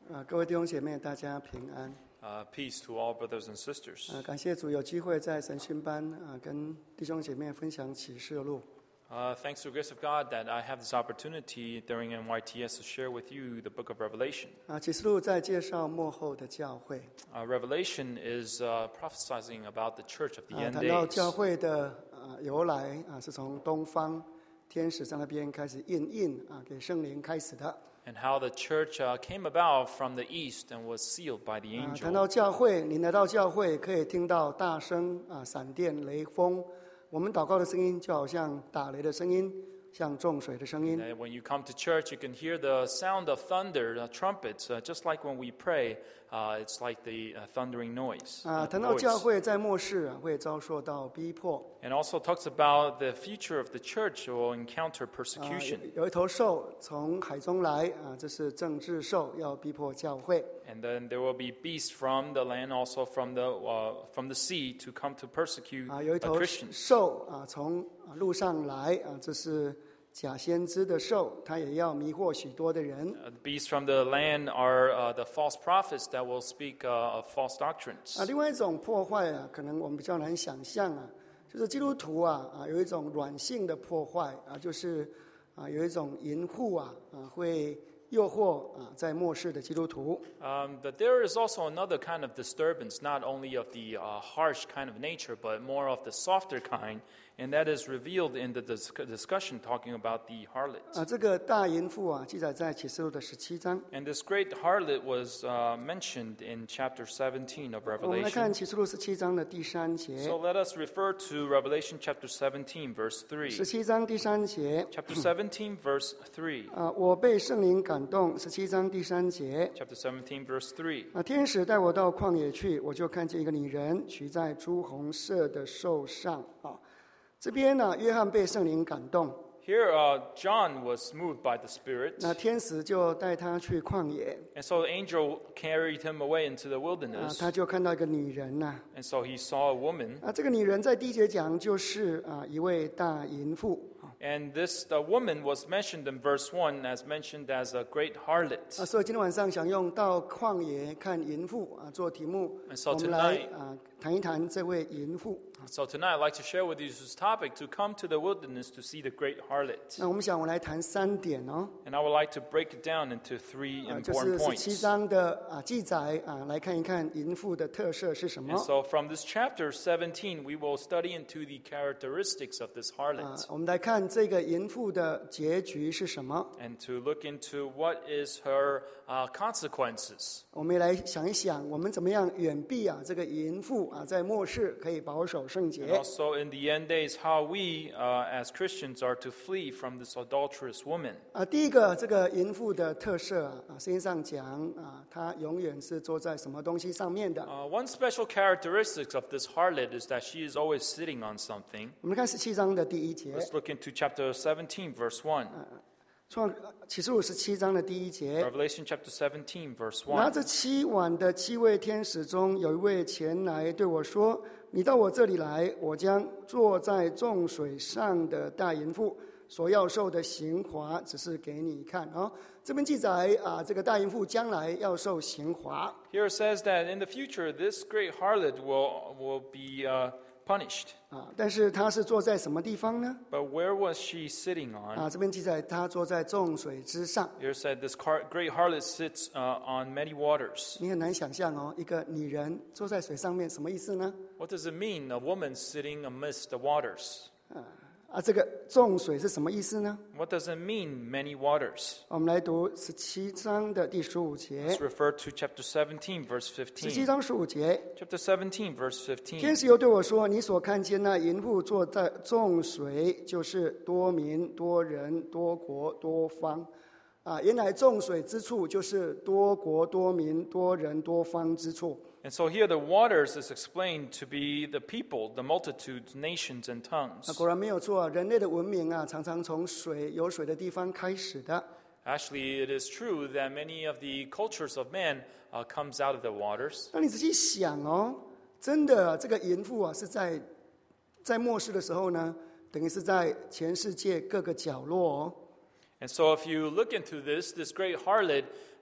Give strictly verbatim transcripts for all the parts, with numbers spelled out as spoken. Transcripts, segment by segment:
啊，各位弟兄姐妹，大家平安。 Uh, peace to all brothers and sisters. 啊，感谢主有机会在神训班啊，跟弟兄姐妹分享启示录。 Uh, thanks to the grace of God that I have this opportunity during N Y T S to share with you the book of Revelation. 啊，启示录在介绍末后的教会。 Uh, Revelation is uh, prophesizing about the church of the 啊， end 谈到 days. 教会的啊由来啊，是从东方天使在那边开始印印啊，给圣灵开始的。 And how the church uh, came about from the east and was sealed by the 啊， angel. 谈到教会，你来到教会可以听到大声啊，闪电、雷风。我们祷告的声音就好像打雷的声音，像众水的声音。 And when you come to church, you can hear the sound of thunder, uh, trumpets, uh, just like when we pray. Uh, it's like the uh, thundering noise. 啊， uh, 谈到 voice. 教会在末世啊，会遭受到逼迫。 And also talks about the future of the church will encounter 啊， persecution. 有有一头兽从海中来啊，这是政治兽，要逼迫教会。 And then there will be beasts from the land, also from the uh, from the sea, to come to persecute 啊，有一 uh, 头 Christians. 兽啊，从啊路上来啊，这是假先知的兽，它也要迷惑许多的人。 Uh, the beasts from the land are uh, the false prophets that will speak uh, of false doctrines. 啊，另外一种破坏啊，可能我们比较难想象啊，就是基督徒啊啊有一种软性的破坏啊，就是啊有一种淫妇啊啊会诱惑啊在末世的基督徒。 Um, but there is also another kind of disturbance, not only of the uh, harsh kind of nature, but more of the softer kind, and that is revealed in the dis- discussion talking about the harlot. 啊，这个大淫妇啊，记载在启示录的十七章。 And this great harlot was uh, mentioned in chapter seventeen of 我们来看 Revelation. 启示录十七章的第三节。 So let us refer to Revelation chapter seventeen, verse three. 十七章第三节 Chapter seventeen, verse three. 啊，我被圣灵感动。十七章第三节 Chapter seventeen, verse three. 啊，天使带我到旷野去，我就看见一个女人骑在朱红色的兽上啊。这边呢，约翰被圣灵感动， Here, uh, John was moved by the Spirit, 那天使就带他去旷野 and so the angel carried him away into the 啊， wilderness, 他就看到一个女人呐 and so he saw a woman, 啊，这个女人在第一节讲就是啊一位大淫妇 and this the woman was mentioned in verse one as mentioned as a great harlot. 啊，所以今天晚上想用到旷野看淫妇啊做题目， And so 我们来 tonight- 啊谈一谈这位淫妇。 So tonight I'd like to share with you this topic, to come to the wilderness to see the great harlot. 那我们想我来谈三点哦。 And I would like to break it down into three 啊，就 important 是十七 points. 章的啊记载啊，来看一看淫妇的特色是什么 And so from this chapter seventeen, we will study into the characteristics of this 啊 harlot, 我们来看这个淫妇的结局是什么。 and to look into what is her uh, consequences. 我们也来想一想，我们怎么样远避啊这个淫妇啊，在末世可以保守圣 And 洁 also in the end days, how we uh, as Christians are to flee from this adulterous woman. 啊。第一个，这个淫妇的特色啊，啊圣经上讲啊，她永远是坐在什么东西上面的。 Uh, one special characteristic of this harlot is that she is always sitting on something. 我们看十七章的第一节， Let's look into chapter seventeen, verse one. 创启示录十七章的第一节。 Revelation chapter seventeen, verse 拿 one. 着七碗的七位天使中，有一位前来对我说：“你到我这里来，我将坐在众水上的大淫妇所要受的刑罚，只是给你看。”哦，这边记载啊，这个大淫妇将来要受刑罚 Here it says that in the future, this great harlot will, will be uh, punished. 啊，但是她是坐在什么地方呢？ But where was she sitting on? 啊，这边记载她坐在众水之上。 Here it said this car, great harlot sits uh, on many waters. 你很难想象哦，一个女人坐在水上面，什么意思呢？ What does it mean, a woman sitting amidst the waters? 啊，这个众水是什么意思呢？ What does it mean, many waters? 我们来读十七章的第十五节。 Let's refer to chapter seventeen, verse 十七 fifteen. 章十五节， Chapter seventeen, verse 天 fifteen. 使又对我说：“你所看见那淫妇坐在众水，就是多民、多人、多国、多方。啊，原来众水之处就是多国、多民、多人、多方之处。 And so here the waters is explained to be the people, the multitudes, nations, and 啊， tongues. 果然没有错啊，人类的文明啊，常常从水有水的地方开始的。 Actually, it is true that many of the cultures of man uh, comes out of the waters. 那你仔细想哦，真的这个淫妇啊，是在在末世的时候呢，等于是在全世界各个角落哦。 And so if you look into this, this great harlot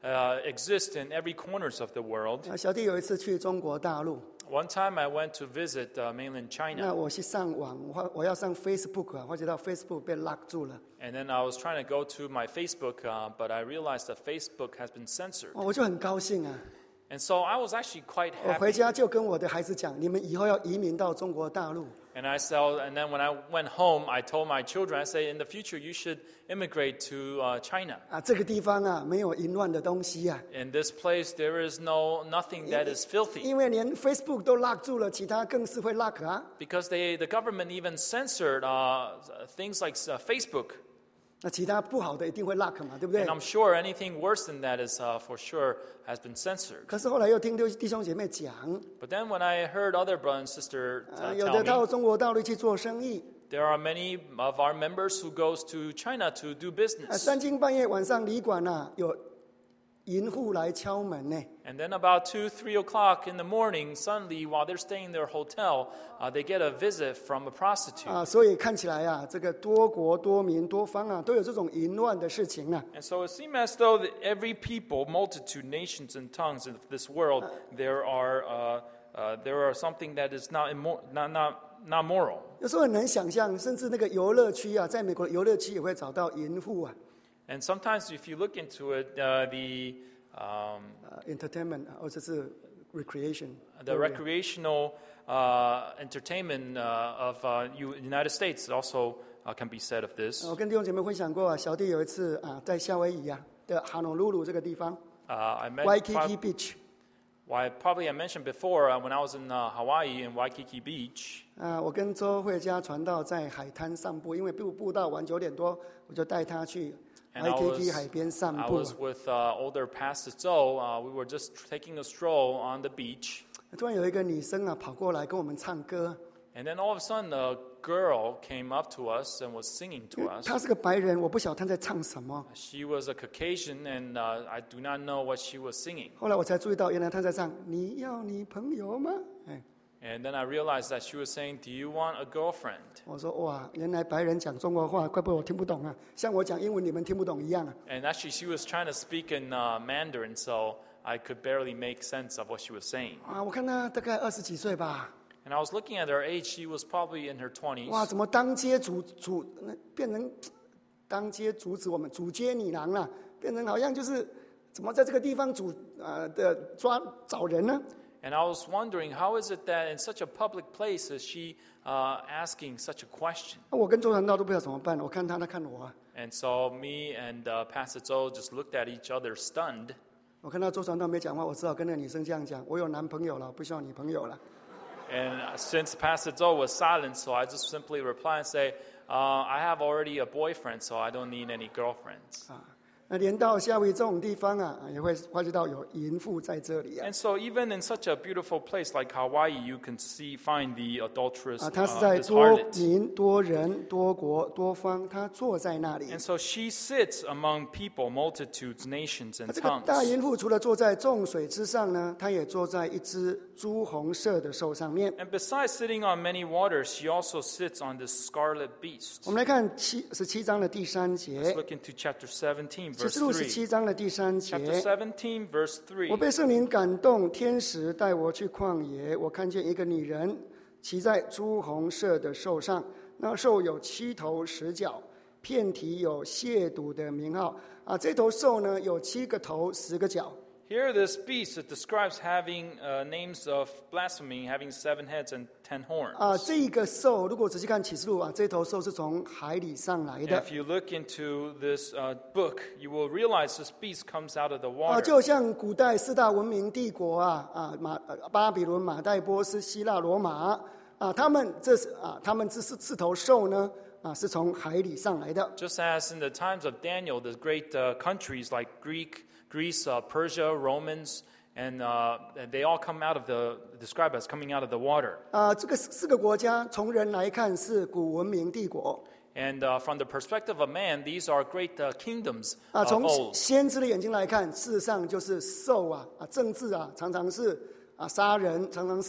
uh, exist in every corners of the world. 啊，小弟有一次去中国大陆， One time I went to visit uh, mainland 那 China, 我去上网，我我要上 Facebook 啊，发觉到 Facebook 被 lock 住了， and then I was trying to go to my Facebook, uh, but I realized that Facebook has been censored. 哦我就很高兴啊。 And so I was actually quite 我回 happy. 家就跟我的孩子讲，你们以后要移民到中国大陆。 And I saw, and then when I went home, I told my children, I say, in the future you should immigrate to uh, China. 啊，这个地方啊，没有淫乱的东西啊， In this place, there is no nothing that is filthy, 因为连 Facebook 都 lock 住了，其他更是会 lock 啊。 because they, the government even censored uh, things like uh, Facebook. 那其他不好的一定会 lock 嘛，对不对 And？I'm sure anything worse than that is uh, for sure has been censored. 可是后来又听弟弟兄姐妹讲， But then when I heard other brother and sister 啊， uh, 有 tell 的 me, 到中国大陆去做生意， there are many of our members who goes to China to do 啊， business. 三更半夜晚上旅馆啊，有淫妇来敲门呢。 And then about two, three o'clock in the morning, suddenly while they're staying in their hotel, uh, they get a visit from a prostitute. 啊，所以看起来啊，这个多国多民多方啊，都有这种淫乱的事情啊。 And so it seems as though that every people, multitude, nations, and tongues of this world, there are uh, uh, there are something that is not immor- not not not moral. 有时候很难想象，甚至那个游乐区啊，在美国的游乐区也会找到淫妇啊。 And sometimes, if you look into it, uh, the um, 呃 entertainment 啊或者是 recreation the recreational uh, entertainment uh, of uh, U- United States also uh, can be said of this. 我跟弟兄姐妹分享过啊，小弟有一次啊，在夏威夷啊的哈努鲁鲁这个地方 Uh, I met, ，Waikiki prob- Beach why, probably I mentioned before uh, when I was in uh, Hawaii in Waikiki Beach. 啊，我跟周慧佳传道在海滩散步，因为步步到晚九点多，我就带他去 And I Waikiki was, 海边散 I 步。 was with uh, older Pastor Zhou. Uh, we were just taking a stroll on the beach. 突然有一个女生啊跑过来跟我们唱歌， And then all of a sudden, a girl came up to us and was singing to us. 她是个白人，我不晓得她在唱什么。 She was a Caucasian, and uh, I do not know what she was singing. 后来我才注意到，原来她在唱“你要女朋友吗？”哎， And then I realized that she was saying, "Do you want a girlfriend?" 我说哇，原来白人讲中国话，怪不得我听不懂啊，像我讲英文你们听不懂一样啊。 And actually, she was trying to speak in uh, Mandarin, so I could barely make sense of what she was saying. 啊，我看她大概二十几岁吧， And I was looking at her age; she was probably in her twenties. 哇，怎么当街阻阻那变成当街阻止我们阻街女郎了，变成好像就是怎么在这个地方阻呃的抓找人呢？ And I was wondering, how is it that in such a public place is she uh, asking such a question? 我跟周传道都不知道怎么办，我看他，他看我啊。 And so me and uh, Pastor Zhou just looked at each other stunned. 我看到周传道没讲话，我只好跟那个女生这样讲：我有男朋友了，不需要女朋友了。 And since Pastor Zhou was silent, so I just simply reply and say, uh, I have already a boyfriend, so I don't need any girlfriends. 啊，那连到夏威夷这种地方啊，也会发觉到有淫妇在这里啊。 And so even in such a beautiful place like Hawaii, you can see, find the adulterous, 啊，他是 uh, 在 this 多 harlot. 民、多人、多国、多方，他坐在那里。 And so she sits among people, multitudes, nations, 啊 and 这个大 tongues. 淫妇除了坐在众水之上呢，她也坐在一只朱红色的兽上面。 And besides sitting on many waters, she also sits on this scarlet 我 beast. 们来看七十七章的第三 Let's 节， look into chapter seventeen, 启 verse 示录十 three. 七章的第三 Chapter 节。 seventeen, verse 我 three. 被圣灵感动，天使带我去旷野，我看见一个女人骑在朱红色的兽上，那兽有七头十角，遍体有亵渎的名号。啊，这头兽呢有七个头，十个角。 Here, this beast, it describes having uh, names of blasphemy, having seven heads and ten horns. 啊，这一个兽，如果仔细看启示录啊，这头兽是从海里上来 And 的 if you look into this uh, book, you will realize this beast comes out of the 啊， water. 就像古代四大文明帝国啊啊马呃巴比伦、马代波斯、希腊、罗马啊，他们这是啊，他们这是四头兽呢啊，是从海里上来的。 Just as in the times of Daniel, the great uh, countries like Greek, Greece, uh, Persia, Romans, and, uh, and they all come out of the, described as coming out of the water. 啊，这个四个国家从人来看是古文明帝国 And uh, from the perspective of man, these are great uh, kingdoms 啊， of 从 old. 先知的眼睛来看，事实上就是兽啊啊，政治啊，常常是啊杀人，常常是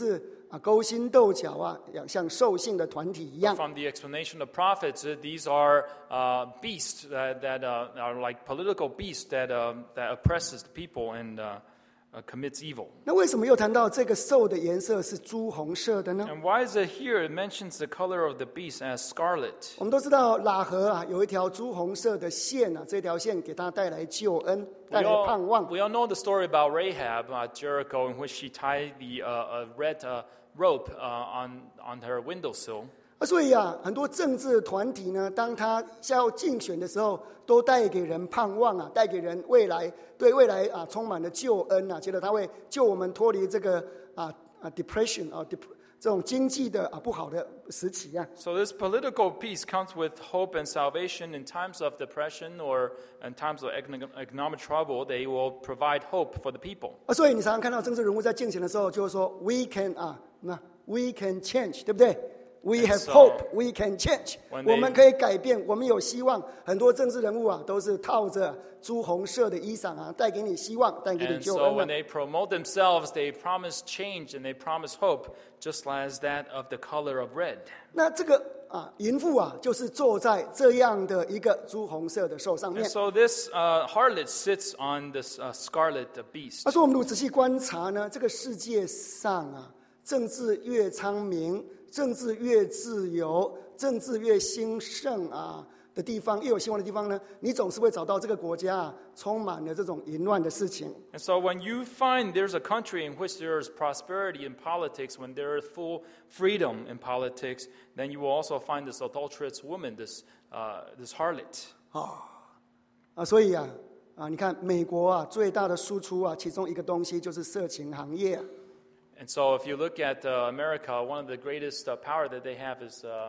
啊勾心斗角啊，像兽性的团体一样。 From the explanation of prophets, uh, these are uh, beasts that, that uh, are like political beasts that, uh, that oppresses the people and uh, uh, commits evil. 那为什么又谈到这个兽的颜色是朱红色的呢？ And why is it here it mentions the color of the beast as scarlet? 我们都知道喇合啊有一条朱红色的线啊，这条线给他带来救恩，带 We 来盼 all, 望。 we all know the story about Rahab, uh, Jericho, in which she tied the uh, a red uh, rope uh, on, on her windowsill. 啊，所以啊，很多政治团体呢，当他要竞选的时候，都带给人盼望啊，带给人未来，对未来啊充满了救恩啊，觉得他会救我们脱离这个啊啊 depression 啊 dep 这种经济的啊不好的时期啊。 So this political peace comes with hope and salvation in times of depression or in times of economic economic trouble. They will provide hope for the people. 啊，所以你常常看到政治人物在竞选的时候，就会说 we can 啊，那 we can change， 对不对？We And have so, hope, we can change. when they- 我们可以改变，我们有希望。很多政治人物啊，都是套着朱红色的衣裳啊，带给你希望，带给你 And 救 so 恩 when 啊。 they promote themselves, they promise change and they promise hope, just as that of the color of red. 那这个啊，淫妇啊，就是坐在这样的一个朱红色的兽上 And 面。 so this uh, harlot sits on this uh, scarlet beast. 他说，我们如果仔细观察呢，这个世界上啊，政治越昌明，政治越自由，政治越兴盛啊的地方，越有希望的地方呢，你总是会找到这个国家啊，充满了这种淫乱的事情。 And so when you find there's a country in which there is prosperity in politics, when there is full freedom in politics, then you will also find this adulterous woman, this, uh, this harlot. 啊，所以啊，啊，你看美国啊，最大的输出啊，其中一个东西就是色情行业。 And so if you look at uh, America, one of the greatest uh, power that they have is uh,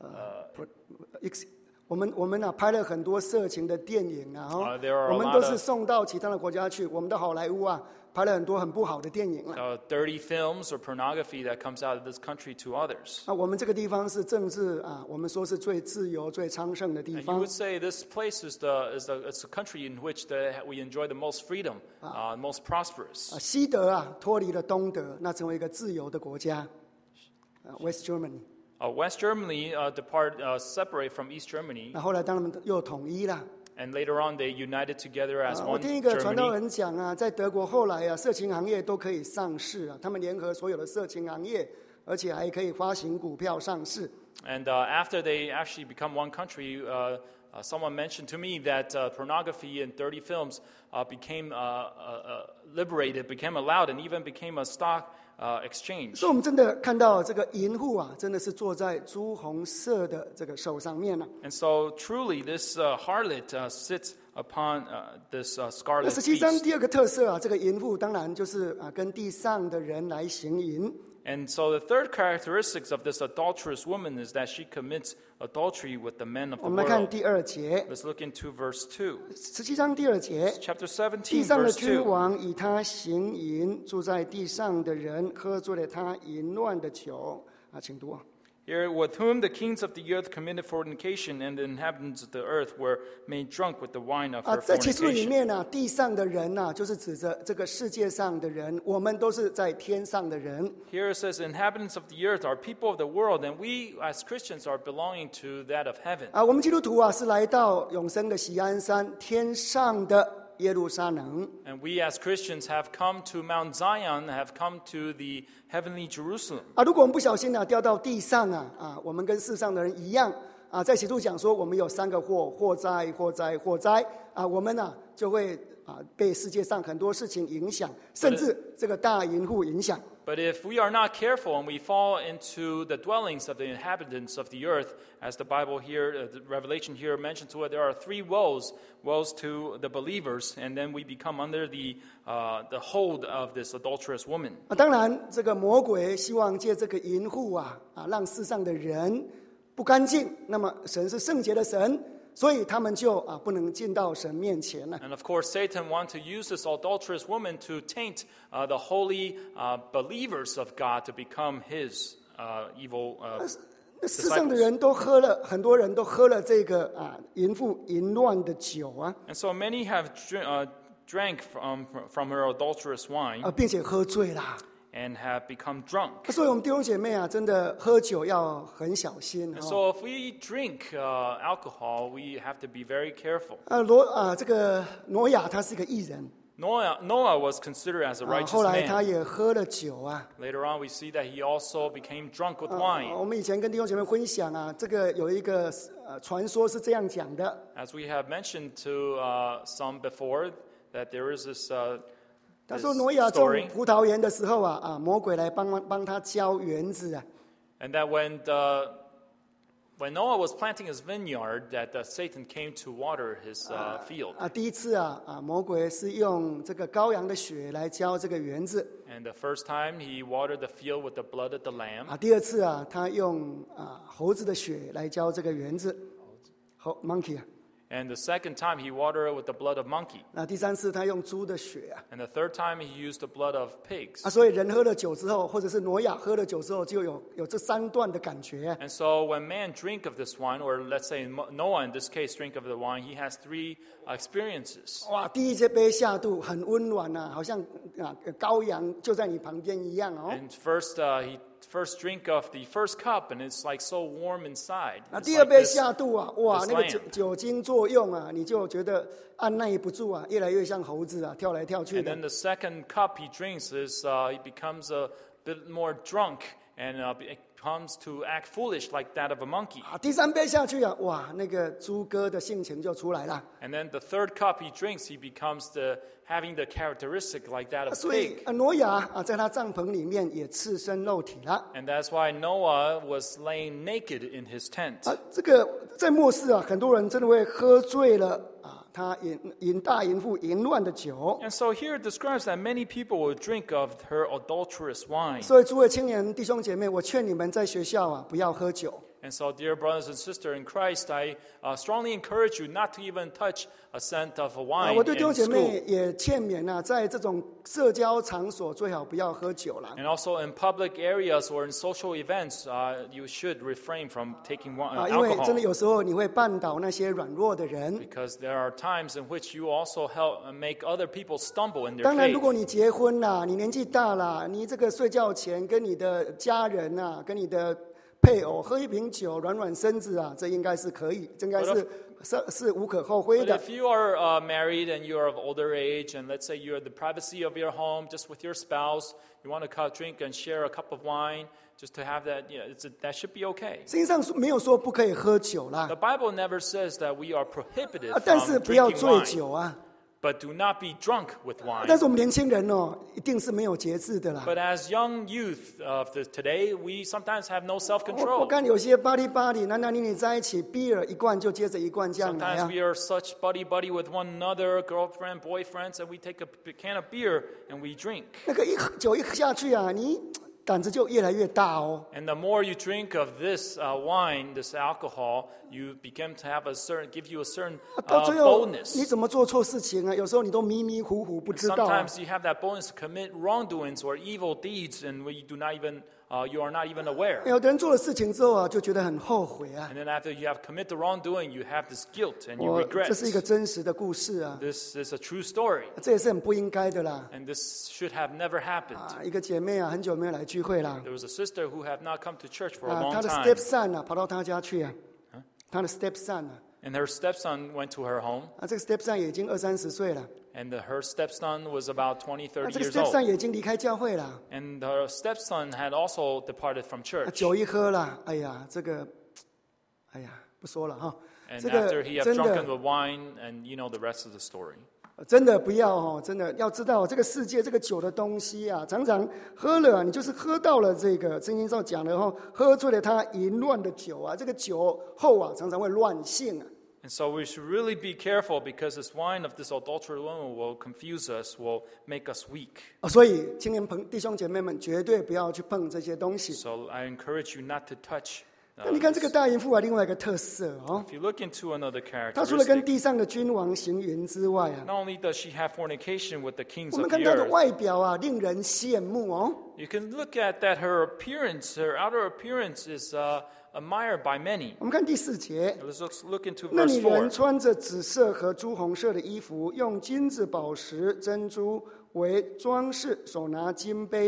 uh, Ex- 我们我们啊拍了很多色情的电影啊，哦 Uh, there are a 我们 lot 都 of- 是送到其他的国家去。我们的好莱坞啊拍了很多很不好的电影啊。 uh, dirty films or pornography that comes out of this country to others. 啊，我们这个地方是政治啊，我们说是最自由、最昌盛的地 And you 方 would。say this place is the is the it's a country in which the, we enjoy the most freedom, uh, most prosperous. 啊，西德啊脱离了东德，那成为一个自由的国家。啊 ，West Germany。 Uh, West Germany uh, depart uh, separate from East Germany, 那后来当然又统一了。 and later on they united together as 啊，我 one 听一个传道 Germany. 人讲啊，在德国后来啊，色情行业都可以上市啊，他们联合所有的色情行业，而且还可以发行股票上市。 And uh, after they actually become one country, uh, uh, someone mentioned to me that uh, pornography and dirty films uh, became uh, uh, uh, liberated, became allowed, and even became a stock uh, exchange. 所以，我们真的看到这个淫妇啊，真的是坐在朱红色的这个手上面了、 And so, truly, this uh, harlot uh, sits upon uh, this uh, 那 scarlet 十七章 beast. 第二个特色啊，这个淫妇当然就是啊，跟地上的人来行淫。 And so, the third characteristics of this adulterous woman is that she commits adultery with the men of 我 the 们来看 world. 第二节， Let's look into verse two. 十七章第二节， Chapter 地 seventeen, 上的 verse 君 two. 王以他行淫，住在地上的人喝醉了他淫乱的酒啊，请读啊。 Here, with whom the kings of the earth committed fornication, and the inhabitants of the earth were made drunk with the wine of 啊， her 在启示录里 fornication. 面呢、啊，地上的人呐、啊，就是指着这个世界上的人，我们都是在天上的人。 Here it says, inhabitants of the earth are people of the world, and we as Christians are belonging to that of heaven. 啊，我们基督徒啊，是来到永生的锡安山，天上的耶路撒冷。 And we as Christians have come to Mount Zion, have come to the heavenly Jerusalem. 啊，如果我们不小心呢、掉到地上啊，啊，我们跟世上的人一样啊，在启示录讲说，我们有三个祸：祸灾、祸灾、祸灾啊，我们呢、就会啊被世界上很多事情影响，甚至这个大淫妇影响。 But if we are not careful and we fall into the dwellings of the inhabitants of the earth, as the Bible here, uh, the Revelation here mentions to it, there are three woes, woes to the believers, and then we become under the, uh, the hold of this adulterous woman. 啊，当然，这个魔鬼希望借这个淫妇啊啊，让世上的人不干净。那么神是圣洁的神，所以他们就啊不能进到神面前了。 And of course, Satan wants to use this adulterous woman to taint uh, the holy uh, believers of God to become his uh, evil uh, 那世上的人都喝了，很多人都喝了这个啊淫妇淫乱的酒啊 And so many have dr- uh, drank from, from her adulterous wine, 啊，并且喝醉了。 and have become drunk. 所以我们弟兄姐妹啊，真的喝酒要很小心 And 哦。 so if we drink uh, alcohol, we have to be very careful. 呃，罗啊，这个挪亚他是个义人 Noah, Noah was considered as a 啊， righteous 后来他 man. 也喝了酒啊。 Later on, we see that he also became drunk with 啊 wine. 我们以前跟弟兄姐妹分享啊，这个有一个呃传说是这样讲的 As we have mentioned to uh, some before, that there is this, uh, 他 this 说挪亚种 story, 葡萄园的时候啊，啊，魔鬼来帮忙帮他浇园子啊。 and that when the, when Noah was planting his vineyard, that uh, Satan came to water his uh, field. 啊，第一次啊啊，魔鬼是用这个羔羊的血来浇这个园子 And the first time he watered the field with the blood of the lamb. 啊，第二次啊，他用啊猴子的血来浇这个园子，猴 monkey 啊， And the second time he watered it with the blood of monkey. 那第三次他用猪的血啊。 And the third time he used the blood of pigs. 啊，所以人喝了酒之后，或者是挪亚喝了酒之后，就有有这三段的感觉。 And so when man drink of this wine, or let's say Noah in this case drink of the wine, he has three experiences. 哇，第一杯下肚很温暖呐、啊，好像啊羔羊就在你旁边一样哦。 And first uh, he first drink of the first cup, and it's like so warm inside. 那 It's 第二 like 杯 this- 下肚啊，哇， this 那个 lamb. 酒酒精作用啊，你就觉得按耐不住啊，越来越像猴子啊，跳来跳去 And 的 then。the second cup he drinks is uh, he becomes a bit more drunk and uh, it comes to act foolish like that of a monkey. 啊，第三杯下去啊，哇，那个猪哥的性情就出来了。 And then the third cup he drinks, he becomes the having the characteristic like that of 所以 pig. 啊，挪亚啊，在他帐篷里面也赤身露体了。 And that's why Noah was laying naked in his tent. 啊，这个在末世啊，很多人真的会喝醉了啊，他淫淫大淫妇淫乱的酒。 And so here it describes that many people will drink of her adulterous wine. 所以诸位青年弟兄姐妹，我劝你们在学校啊，不要喝酒。 And so, dear brothers and sisters in Christ, I uh, strongly encourage you not to even touch a scent of a 啊， wine 我对弟兄 in 姐 school. 妹也劝勉啊，在这种社交场所最好不要喝酒了。 And also in public areas or in social events, uh, you should refrain from taking wine, 啊， uh, 因为真的 alcohol. 有时候你会绊倒那些软弱的人。 Because there are times in which you also help uh, make other people stumble in their 当然，如 faith. 果你结婚啦，你年纪大啦，你这个睡觉前跟你的家人啊，跟你的配偶喝一瓶酒，软软身子啊，这应该是可以，这应该是是是无可厚非 But 的。 if you are uh, married and you are of older age, and let's say you're in the privacy of your home, just with your spouse, you want to cut, drink and share a cup of wine, just to have that, yeah, it's a, that should be okay. 圣经上没有说不可以喝酒啦 The，Bible never says that we are prohibited 啊，但 from 是不要 drinking 醉 wine, 酒啊。 but do not be drunk with wine. 但是我们年轻人哦，一定是没有节制的啦。 But as young youth of the, today, we sometimes have no 我我 self-control. 看有些巴黎巴黎男男女女在一起，beer 一罐就接着一罐这样来 Sometimes 啊。 we are such buddy-buddy with one another, girlfriend, boyfriends, and we take a p- can of beer and we drink. 那个一喝酒一喝下去啊，你胆子就越来越大哦。 And the more you drink of this uh, wine, this alcohol, you begin to have a certain, give you a certain 啊到 uh, 最后 boldness. 你怎么做错事情啊？有时候你都迷迷糊糊不知道啊。 Sometimes you have that boldness to commit wrongdoings or evil deeds, and we do not even, uh, you are not even aware. 有的人做了事情之后啊，就觉得很后悔啊。 And then after you have commit the wrongdoing, you have this guilt and you 我 regret. 这是一个真实的故事啊， This is a true story, 这也是很不应该的啦。 and this should have never happened. 啊，一个姐妹啊，很久没有来聚会啦。 There was a sister who had not come to church for a 啊， long 她的 time, stepson 啊，跑到她家去啊。她的 stepson 啊， and her stepson went to her home, 啊，这个 stepson 也已经二三十岁了， and the, her stepson was about twenty, 那 thirty 这个 years old. stepson 也已经离开教会了。 And her stepson had also departed from 啊 church. 酒一喝了，哎呀，这个，哎呀，不说了哈。 And 这 after 个 he had 真 drunken 的 with wine, and you know the rest of the story. 真的不要哦，真的要知道这个世界这个酒的东西啊，常常喝了啊，你就是喝到了这个圣经上讲的哈，喝醉了他淫乱的酒啊，这个酒后啊，常常会乱性啊。 And so we should really be careful because this wine of this adulterous woman will confuse us, will make us weak. 哦所以青年朋弟兄姐妹们绝对不要去碰这些东西。 So I encourage you not to touch. 那 Uh, 你看这个大淫妇啊，另外一个特色哦， if you look into another 她除了跟 characteristic, 地上的君王行淫之外啊， not only does she have fornication with the kings 我们 of 看 the 她的 earth, 外表啊，令人羡慕哦。 you can look at that her appearance, her outer appearance is uh, admired by many. 我们看第四节， Let's look, look into 那 verse 女人 four. 穿着紫色和朱红色的衣服，用金子、宝石、珍珠为装饰，手拿金杯，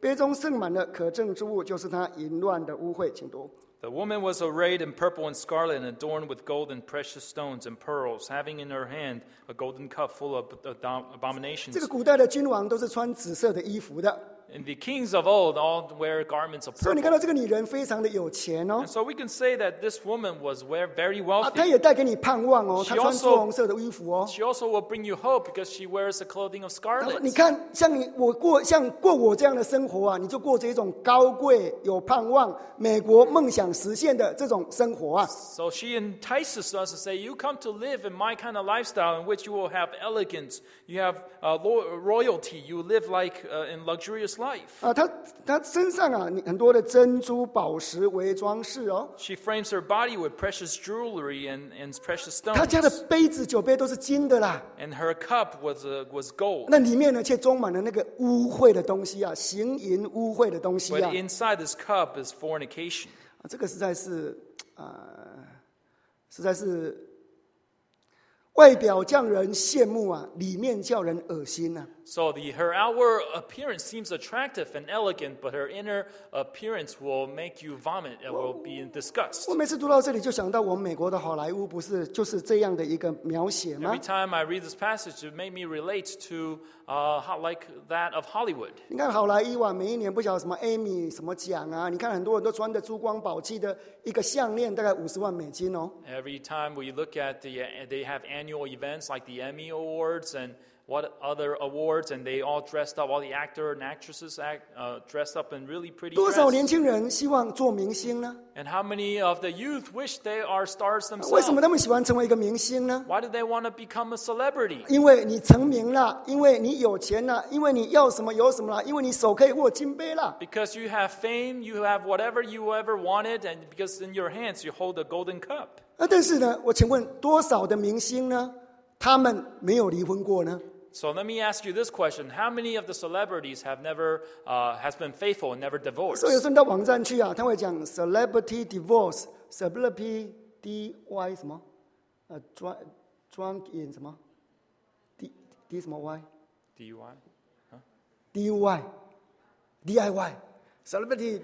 杯中盛满了可憎之物，就是他淫乱的污秽。请读。 The woman was arrayed in purple and scarlet and adorned with gold and precious stones and pearls, having in her hand a golden cup full of abominations. 这个古代的君王都是穿紫色的衣服的。 And the kings of old all wear garments of 所以你看 purple. 到这个女人非常的有钱哦， And so we can say that this woman was wear- very 啊，她 wealthy. 也带给你盼望哦， She 她穿 also- 朱红色的衣服哦。 She also will bring you hope because she wears the clothing of 她说：“你 scarlet. 看，像你我过像过我这样的生活啊，你就过着一种高贵、有盼望、美国梦想实现的这种生活啊。 So she entices us to say, you come to live in my kind of lifestyle in which you will have elegance, you have uh, lo- royalty, you live like uh, in luxurious life. 啊，她她身上啊，你很多的珍珠宝石为装饰哦。 She frames her body with precious jewelry and, and precious 她家的 stones. 杯子、酒杯都是金的啦， And her cup was, uh, was gold. 那里面呢却充满了那个污秽的东西啊，行淫污秽的东西 But 啊。 inside this cup is fornication. 啊，这个实在是啊、实在是外表叫人羡慕啊，里面叫人恶心啊。 So the, her outward appearance seems attractive and elegant, but her inner appearance will make you vomit and will be in disgust. 我每次读到这里，就想到我们美国的好莱坞，不是就是这样的一个描写吗 Every？ time I read this passage, it made me relate to uh, how, like that of Hollywood. 你看好莱坞啊，每一年不晓得什么 Emmy 什么奖啊，你看很多人都穿着珠光宝气的一个项链，大概五十万美金哦。 Every time we look at the, uh, they have annual events like the Emmy Awards and what other awards, and they all dressed up, all the actor and actresses act, uh, dressed up in really pretty 多少年 dress. 轻人希望做明星呢？ And how many of the youth wish they are stars 为什么 themselves? 他们喜欢成为一个明星呢？ Why do they want to become a celebrity? 因为你成名了，因为你有钱了，因为你要什么有什么了，因为你手可以握金杯了。 Because you have fame, you have whatever you ever wanted, and because in your hands you hold a golden cup. 啊，但是呢，我请问多少的明星呢？他们没有离婚过呢？ So let me ask you this question: how many of the celebrities have never uh, has been faithful and never divorced? 所以有时候你到网站去啊，他会讲 celebrity divorce，celebrity D Y 什么？呃，drunk drunk in 什么 ？D D 什么 Y？D D U I? U Y，D I Y，celebrity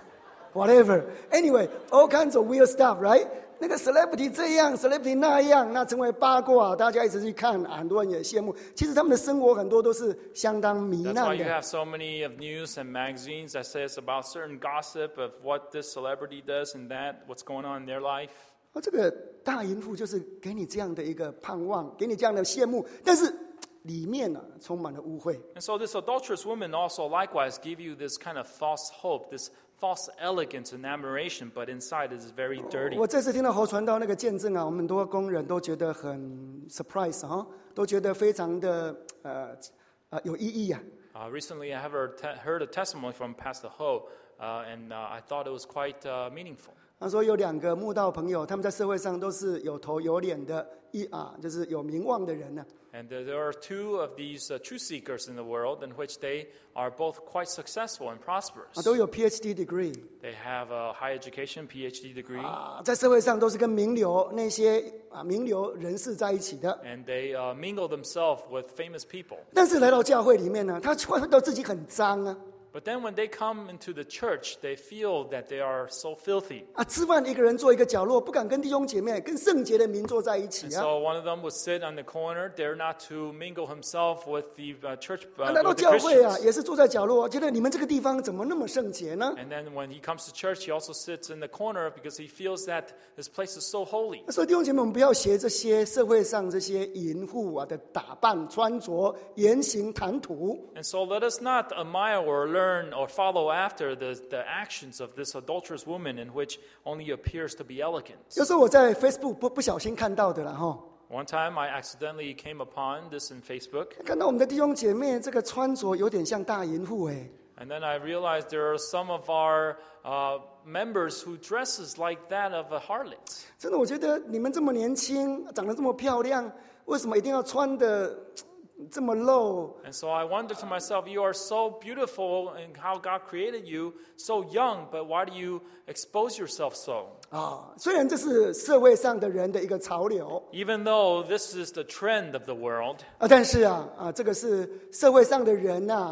whatever。Anyway, all kinds of weird stuff, right？那个 celebrity 这样 ，celebrity 那样，那成为八卦，大家一直去看，很多人也羡慕。其实他们的生活很多都是相当糜 That's why 烂 you 的。 have so many of news and magazines that says about certain gossip of what this celebrity does and that, what's going on in their life. 啊，这个大淫妇就是给你这样的一个盼望，给你这样的羡慕，但是里面呢、啊、充满了污秽。 And so this adulterous woman also likewise give you this kind of false hope, this false elegance and admiration, but inside it is very dirty. 我这次听到侯传道那个见证啊，我们很多工人都觉得很 surprise 哈、都觉得非常的呃呃有意义啊。 Uh, recently, I have heard, te- heard a testimony from Pastor Ho, uh, and uh, I thought it was quite uh, meaningful. 他说有两个慕道朋友，他们在社会上都是有头有脸的，一啊就是有名望的人呢、 And uh, there are two of these uh, truth seekers in the world in which they are both quite successful and 啊， prosperous. 都有 P H D degree They have a high education, P H D degree, 啊，在社会上都是跟名流那些啊名流人士在一起的。 and they uh, mingle themselves with famous people. 但是来到教会里面呢，他会到自己很脏啊。 But then when they come into the church, they feel that they are so filthy. 啊，吃饭一个人坐一个角落，不敢跟弟兄姐妹、跟圣洁的民坐在一起 And 啊。 so one of them would sit on the corner, dare not to mingle himself with the uh, church, 啊 uh, 来到 with the 教会啊， Christians. 也是坐在角落，觉得你们这个地方怎么那么圣洁呢？ And then when he comes to church, he also sits in the corner because he feels that this place is so holy. 所以弟兄姐妹，我们不要学这些社会上这些淫妇啊的打扮、穿着、言行、谈吐。 And so let us not admire or learn or follow after the, the actions of this adulterous woman in which only appears to be elegant. 有时候我在 Facebook 不不小心看到的啦哈， One time I accidentally came upon this in Facebook, 看到我们的弟兄姐妹这个穿着有点像大淫妇哎。 and then I realized there are some of our uh, members who dresses like that of a harlot. 真的，我觉得你们这么年轻，长得这么漂亮，为什么一定要穿的这么露？ And so I wonder to myself, you are so beautiful in how God created you, so young, but why do you expose yourself so? 啊，虽然这是社会上的人的一个潮流 Even though this is the trend of the world, 啊，但是啊啊，这个是社会上的人呐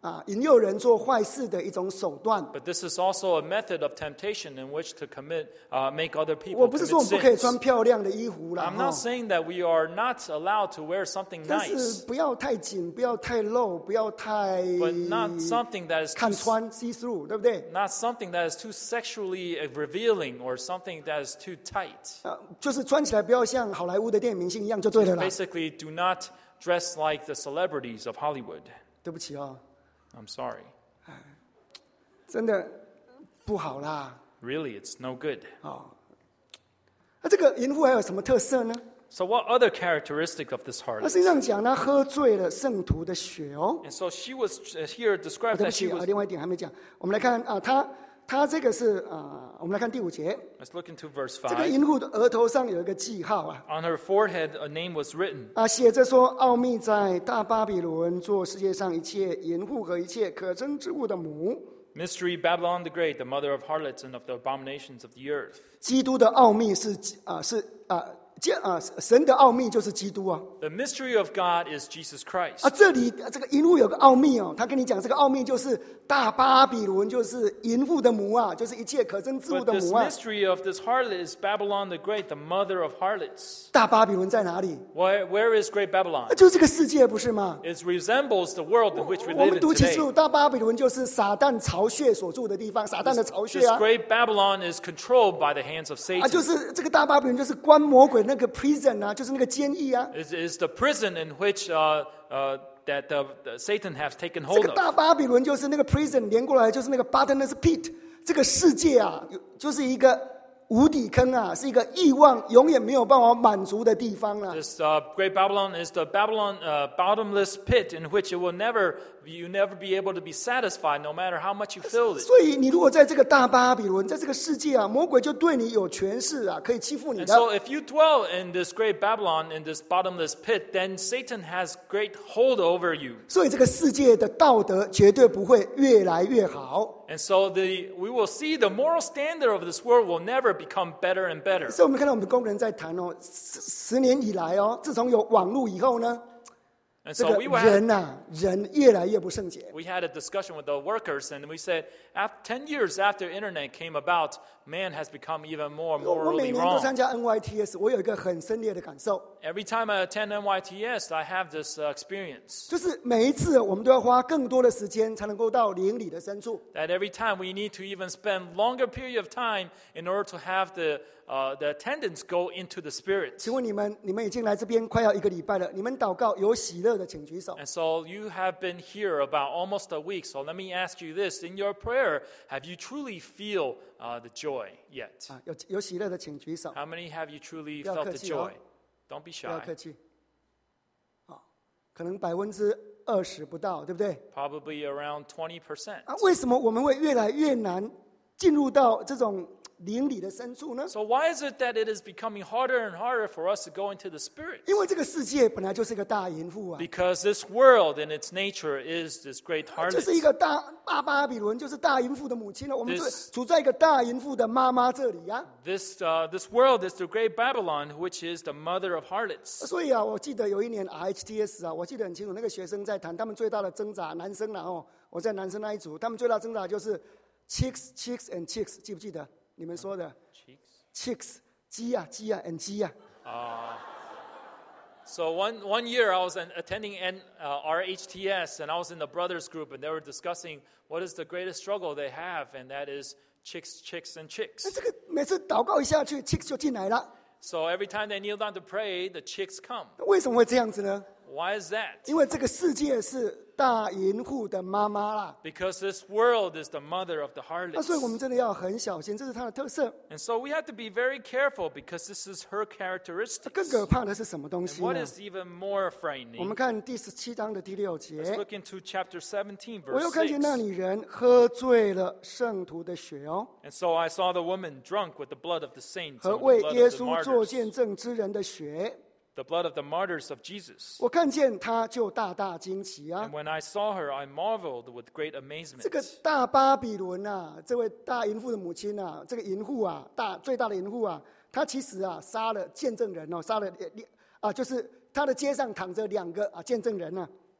啊引诱人做坏事的一种手段。 But this is also a method of temptation in which to commit, uh, make other 我 people 不是说我 commit 们不可以 sins. 穿漂亮的衣服啦， I'm 哈 not saying that we are not allowed to wear something 但 nice, 是不要太紧，不要太露，不要太 but not something that is 看 too, 穿 see through， 对不对？ not something that is too sexually revealing or something that is too tight. 啊，就是穿起来不要像好莱坞的电影明星一样就对了啦。 Basically, do not dress like the celebrities of Hollywood. 对不起哦， I'm sorry. 真的不好啦。 Really, it's no good. 那这个淫妇还有什么特色呢？ So what other characteristic of this 那 harlot? 实际上讲，他喝醉了圣徒的血哦。 And so she was uh, here 啊 described 对不 that she 起啊， was. 另外一点还没讲，我们来看啊，他他这个是啊，我们来看第五节， Let's look into verse 这个 five. 淫妇的额头上有一个记号啊。 On her forehead, a name was written. 啊，写着说：“奥秘在大巴比伦，做世界上一切淫妇和一切可憎之物的母。 Mystery, Babylon the Great, the mother of harlots and of the abominations of the earth. ” 基督的奥秘是啊是啊。这啊，神的奥秘就是基督啊！ The mystery of God is Jesus 啊， Christ. 这里这个淫妇有个奥秘哦，他跟你讲这个奥秘就是大巴比伦，就是淫妇的母啊，就是一切可憎之物 But 的 this 母啊。 mystery of this harlot is Babylon the Great, the mother of harlots. 大巴比伦在哪里？ Where, where is Great 那 Babylon? 就是这个世界，不是吗？ It resembles the world in which we 我 live 们 in 读启示 today. 录，大巴比伦就是撒旦巢穴所住的地方，撒旦的巢穴 This 啊！ great Babylon is controlled by the hands of 啊，就 Satan. 是这个大巴比伦就是关魔鬼那个 prison 啊，就是那个监狱啊。 It is the prison in which uh, uh, that the, the Satan has taken 这 hold 个 of. 大巴比伦就是那个 prison 连过来就是那个 bottomless pit， 这个世界啊，有就是一个无底坑啊，是一个欲望永远没有办法满足的地方啊。 This uh, great Babylon is the Babylon uh, bottomless pit in which it will never, you never be able to be satisfied no matter how much you fill it. 所以你如果在这个大巴比伦，在这个世界啊，魔鬼就对你有权势啊，可以欺负你 And 的。 so if you dwell in this great Babylon, in this bottomless pit, then Satan has great hold over you. 所以这个世界的道德绝对不会越来越好。 And so the, we will see the moral standard of this world will never become better and better. 所以我们看到我们的工人在谈哦，十十年以来哦，自从有网络以后呢， And 这 so 个 we were 人呐、啊，人越来越不圣洁。 we had a discussion with the workers, and we said, after, ten years after internet came about, man has become even more 我每 morally 年都 wrong. 参加 N Y T S， 我有一个很深烈的感受， Every time I attend N Y T S, I have this uh, experience 就是每一次我们都要花更多的时间才能够到灵里的深处。 that every time we need to even spend longer period of time in order to have the uh, the attendants go into the spirit. 请问你们，你们已经来这边快要一个礼拜了，你们祷告有喜乐的，请举手。 And so you have been here about almost a week. So let me ask you this: in your prayer, have you truly feel uh, the joy yet? 啊，有有喜乐的，请举手， How many have you truly 不要 felt 客 the 气哦。 joy? Don't be 不要 shy. 客气。啊，可能百分之二十不到，对不对？ Probably around twenty percent. 啊，为什么我们会越来越难进入到这种灵里的深处呢？ So why is it that it is becoming harder and harder for us to go into the spirit? 因为这个世界本来就是一个大淫妇啊， Because this world in its nature is this great 这是一 harlot. 个大大巴比伦，就是大淫妇的母亲了。我们 This- 处在一个大淫妇的妈妈这里啊。 This, uh, this world is the great Babylon, which is the mother of harlots. 所以啊，我记得有一年 R H T S 啊，我记得很清楚，那个学生在谈他们最大的挣扎，男生啊哦，我在男生那一组，他们最大的挣扎就是 chicks chicks and chicks， 记不记得你们说的 chicks 鸡啊鸡啊 and 鸡啊？ So one, one year I was an, attending N, uh, R H T S, and I was in the brothers group, and they were discussing what is the greatest struggle they have, and that is chicks, chicks, and 那 chicks. 这个每次祷告一下去 chicks 就进来了， So every time they kneel down to pray, the chicks come. 为什么会这样子呢？ Why is that? 因为这个世界是大淫妇的妈妈啦。 Because this world is the mother of the 那所以我 harlots. 们真的要很小心，这是它的特色。 And so we have to be very careful because this is her 更 characteristics. 可怕的是什么东 And 西 what 呢？ is even more 我 frightening? 们看第十七章的第六 Let's 节， look into chapter seventeen, 我 verse 又看见 six. 那女人喝醉了圣徒的血哦， And so I saw the woman drunk with the blood of the saints 和 and the 为 blood 耶 of the 稣做 martyrs, 见证之人的血。 the blood of the martyrs of Jesus. 我看见她就大大惊奇啊 And！when I saw her, I marveled with great amazement. 这个大巴比伦啊，这位大淫妇的母亲啊，这个淫妇啊，大最大的淫妇啊，她其实啊杀了见证人哦，杀了啊，就是她的街上躺着两个啊见证人啊。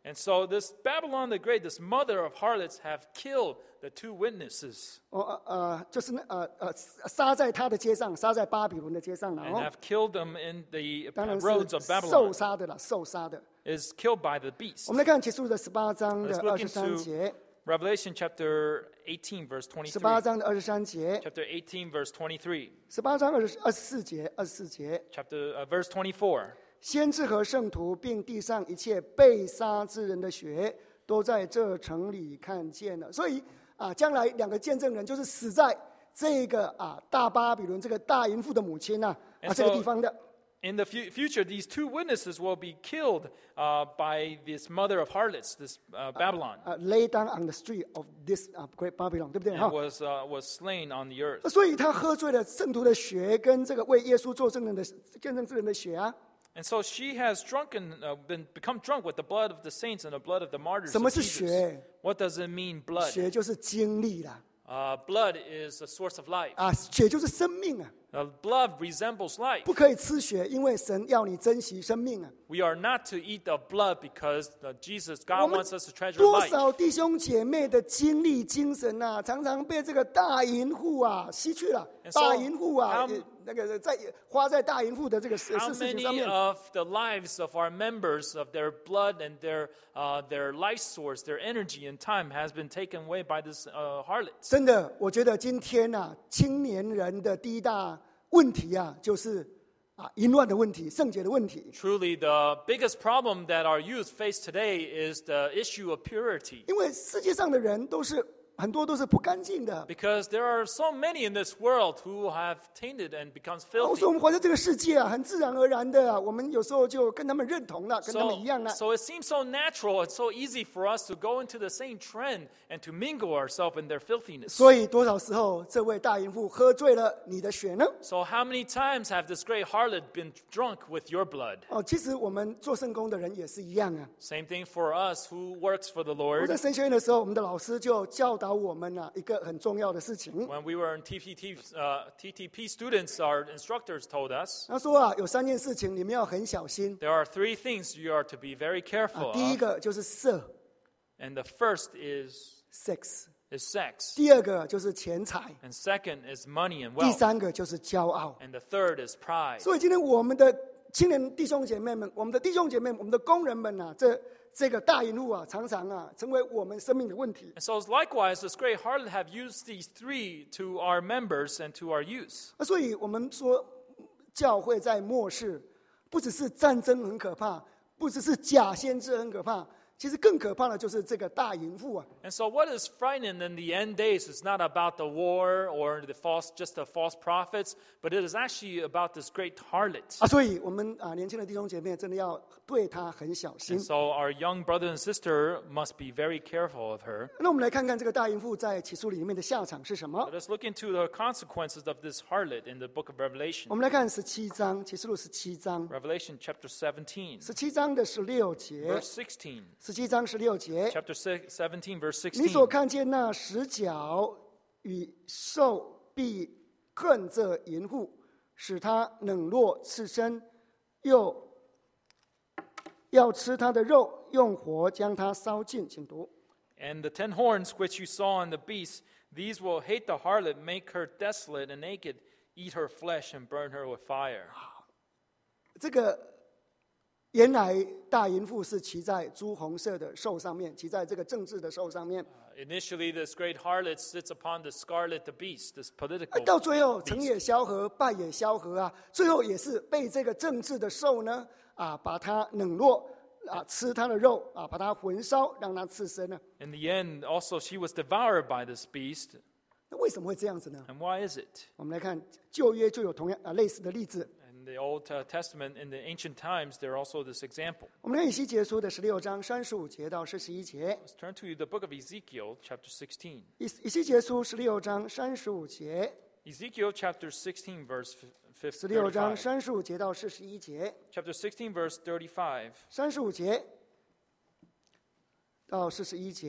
And so this Babylon the Great, this mother of harlots, have killed the two witnesses 哦呃呃，就是那呃呃杀在他的街上，杀在巴比伦的街上了 and 哦。 have killed them in the 当然 roads of 是 Babylon, 受杀的啦，受杀的。 is killed by the beast. 我们来看启示录的十八章的 Let's 二 look 十三 into 节， Revelation chapter eighteen, verse 十 twenty-three. 八章的二十三节， Chapter eighteen, verse twenty-three. 十八章二十二十四节，二十四节， Chapter uh, verse twenty-four. 先知和圣徒，并地上一切被杀之人的血，都在这城里看见了。所以啊，将来两个见证人就是死在这个啊大巴比伦这个大淫妇的母亲呐 啊 And 这个 so- 地方的。 In the fu- future, these two witnesses will be killed uh, by this mother of harlots, this uh, Babylon, 啊 lay down on the street of this 啊 great Babylon， 对不对 and 哈？ was uh, was slain on the earth. 所以他喝醉了圣徒的血，跟这个为耶稣做证人的见证之人的血啊。 And so she has drunken, uh, been become drunk with the blood of the saints and the blood of the martyrs 什 of 么是 Jesus. 血？ What does it mean, blood? 血就是经历啦， Uh, blood is a source of life. 啊，血就是生命啊， Uh, blood resembles life. 不可以吃血，因为神要你珍惜生命啊。 We are not to eat the blood because uh, Jesus, 我 God 们 wants us to treasure 多 life. 少弟兄姐妹的精力、精神啊，常常被这个大淫妇啊吸去了。 And so, 大淫妇啊 how-， 呃那个在花在大淫妇的这个事 How 事情上 many 面。 of the lives of our members, of their blood and their uh, their life source, their energy and time has been taken away by this uh, harlot? 真的，我觉得今天啊，青年人的第一大问题啊，就是啊淫乱的问题、圣洁的问题。 Truly, the biggest problem that our youth face today is the issue of purity. 因为世界上的人都是很多都是不干净的。 Because there are so many in this world who have tainted and becomes 我 filthy. 说我们活在这个世界啊，很自然而然的啊，我们有时候就跟他们认同了，跟他们 So, 一样啊。 so it seems so natural, it's so easy for us to go into the same trend and to mingle ourselves in their filthiness. 所以多少时候这位大淫妇喝醉了你的血呢？ So how many times have this great harlot been drunk with your blood? 哦，其实我们做圣工的人也是一样啊。 Same thing for us who works for the 我在 Lord. 神学院的时候，我们的老师就教导我们啊一个很重要的事情。 When we were in T P T, uh, T T P students, our instructors told us 他说啊，有三件事情你们要很小心 there are three things you are to be very 啊 careful。 第一 of. 个就是色 And the first is, （sex）， is sex. 第二个就是钱财， And second is money and 第 wealth. 三个就是骄傲。 And the third is pride. 所以今天我们的青年弟兄姐妹们，我们的弟兄姐妹，我们的工人们啊，这这个大淫妇啊，常常啊成为我们生命的问题。 And so likewise, this great harlot have used these three to our members and to our youth. 啊，所以我们说，教会在末世，不只是战争很可怕，不只是假先知很可怕，其实更可怕的就是这个大淫妇啊。 And so what is frightening in the end days is not about the war or the false, just the false prophets, but it is actually about this great harlot. 啊，所以我们啊年轻的弟兄姐妹真的要对他很小心 And。so our young brother and sister must be very careful of her. 那我们来看看这个大淫妇在启示录里面的下场是什么 Let？us look into the consequences of this harlot in the book of 我 Revelation. 们来看十七章，启示录十七章， Revelation chapter seventeen, 十七章的十六节， verse sixteen. 十七章十六节， Chapter six, seventeen, verse 你所 sixteen. 看见那十角与兽必恨这淫妇，使他冷落赤身，又要吃他的肉，用火将他烧尽。请读。 And the ten horns which you saw on the beast, these will hate the harlot, make her desolate and naked, eat her flesh and burn her with fire. 这个原来大淫妇是骑在朱红色的兽上面，骑在这个政治的兽上面。 Uh, initially, this great harlot sits upon the scarlet, the beast, this 啊 political. 到最后成也萧何，败也萧何啊！最后也是被这个政治的兽呢啊，把他冷落啊，吃他的肉啊，把他焚烧，让他刺身呢。 In the end, also, she was devoured by this beast. 那为什么会这样子呢？ And why is it? 我们来看旧约就有同样啊类似的例子。 In the Old uh, Testament, in the ancient times, there also this example. 我们看以西结书的十六章三十五节到四十一节。 Let's turn to the book of Ezekiel, chapter sixteen. 以以西结书十六章三十五节， Ezekiel chapter sixteen, verse 十六章 thirty-five. 三十五节到四十一节， Chapter sixteen, verse thirty-five. 三十五节到四十一节。